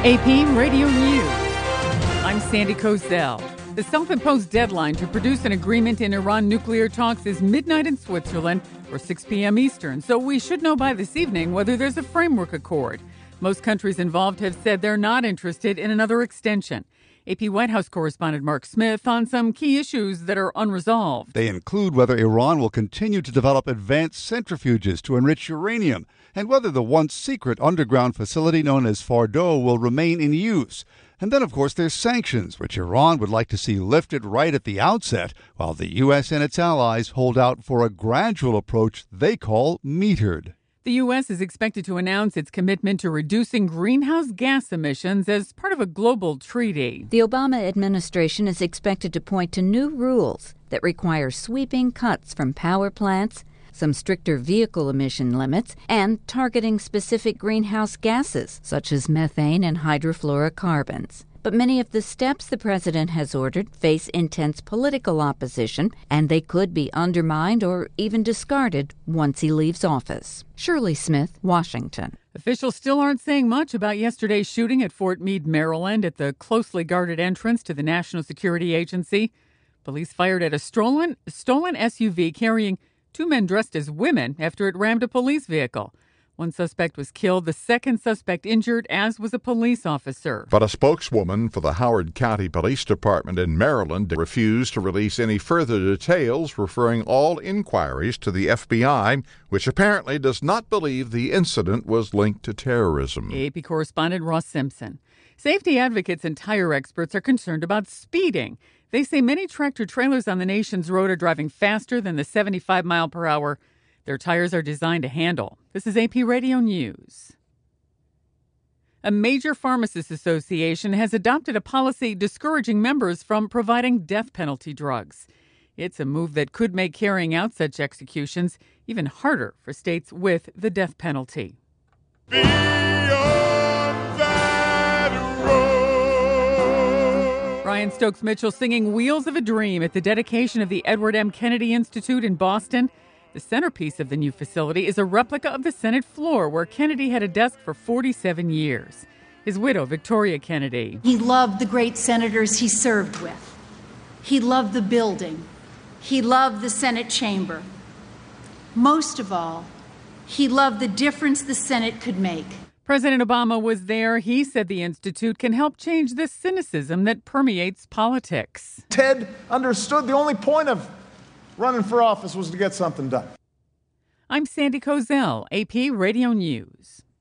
AP Radio News. I'm Sandy Kozel. The self-imposed deadline to produce an agreement in Iran nuclear talks is midnight in Switzerland or 6 p.m. Eastern, so we should know by this evening whether there's a framework accord. Most countries involved have said they're not interested in another extension. AP White House correspondent Mark Smith on some key issues that are unresolved. They include whether Iran will continue to develop advanced centrifuges to enrich uranium and whether the once secret underground facility known as Fordow will remain in use. And then, of course, there's sanctions, which Iran would like to see lifted right at the outset, while the U.S. and its allies hold out for a gradual approach they call metered. The U.S. is expected to announce its commitment to reducing greenhouse gas emissions as part of a global treaty. The Obama administration is expected to point to new rules that require sweeping cuts from power plants, some stricter vehicle emission limits, and targeting specific greenhouse gases, such as methane and hydrofluorocarbons. But many of the steps the president has ordered face intense political opposition, and they could be undermined or even discarded once he leaves office. Shirley Smith, Washington. Officials still aren't saying much about yesterday's shooting at Fort Meade, Maryland, at the closely guarded entrance to the National Security Agency. Police fired at a stolen SUV carrying two men dressed as women after it rammed a police vehicle. One suspect was killed, the second suspect injured, as was a police officer. But a spokeswoman for the Howard County Police Department in Maryland refused to release any further details, referring all inquiries to the FBI, which apparently does not believe the incident was linked to terrorism. AP correspondent Ross Simpson. Safety advocates and tire experts are concerned about speeding. They say many tractor-trailers on the nation's road are driving faster than the 75 mile per hour their tires are designed to handle. This is AP Radio News. A major pharmacists association has adopted a policy discouraging members from providing death penalty drugs. It's a move that could make carrying out such executions even harder for states with the death penalty. Beyond that road. Brian Stokes Mitchell singing Wheels of a Dream at the dedication of the Edward M. Kennedy Institute in Boston. The centerpiece of the new facility is a replica of the Senate floor where Kennedy had a desk for 47 years. His widow, Victoria Kennedy. He loved the great senators he served with. He loved the building. He loved the Senate chamber. Most of all, he loved the difference the Senate could make. President Obama was there. He said the Institute can help change the cynicism that permeates politics. Ted understood the only point of running for office was to get something done. I'm Sandy Kozel, AP Radio News.